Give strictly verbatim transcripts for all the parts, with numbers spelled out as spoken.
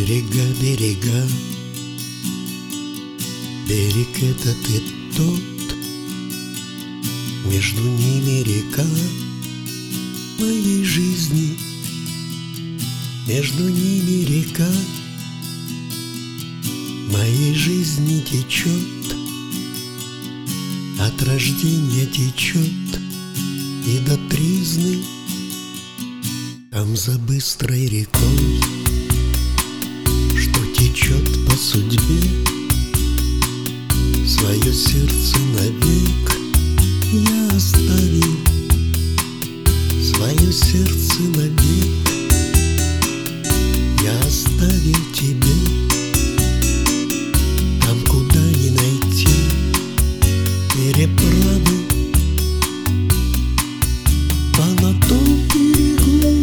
Берега, берега, берег этот и тот, между ними река моей жизни, между ними река моей жизни течет, от рождения течет и до тризны. Там за быстрой рекой, что течет по судьбе, свое сердце навек я оставил, свое сердце навек я оставил тебе. Там, куда не найти переправы, а на том берегу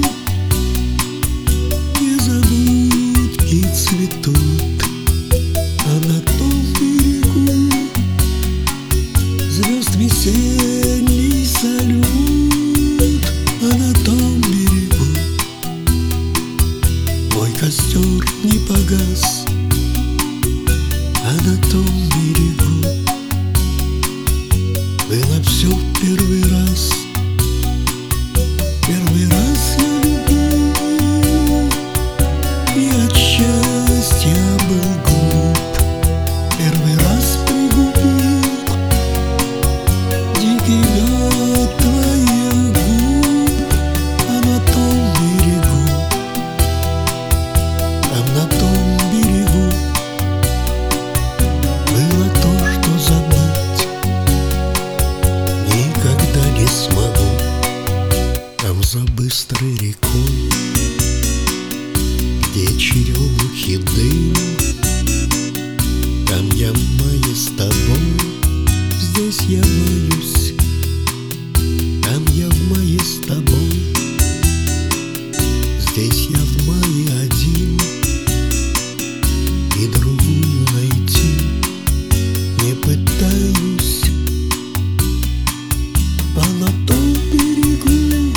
незабудки цветут, а на том берегу звезд весенний салют, а на том берегу мой костер не погас, а на том берегу было все в первый раз. Первый раз я любил и от счастья был глуп. Первый раз пригубил дикий мед твоих губ, а на том берегу, там на том берегу было то, что забыть никогда не смогу. Там за быстрой рекой, где черемухи дым, там я маю с тобой, здесь я маюсь, там я в мае с тобой, здесь я в мае один, и другую найти не пытаюсь, а на том берегу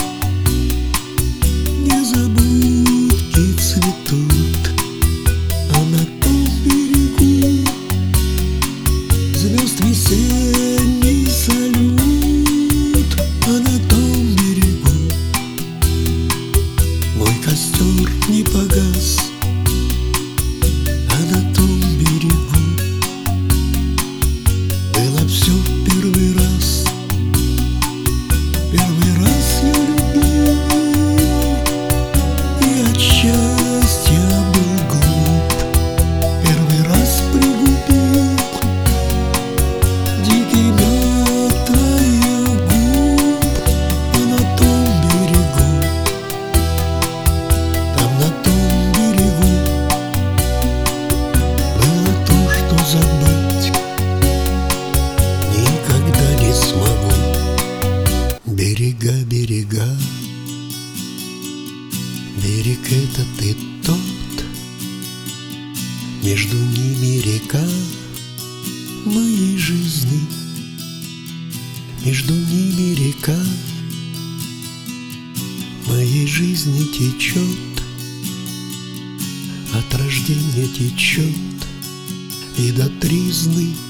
незабудки цветут, а на том берегу звезд весенний салют, а на том берегу мой костер не погас, а на том берегу было все в первый раз. Первый раз я любил и от счастья был глуп. Первый раз пригубил дикий мед твоих губ, а на том берегу, там на том берегу было то, что забыть никогда не смогу. Берега, берега, берег этот и тот, между ними река моей жизни, между ними река моей жизни течет, от рождения течет и до тризны.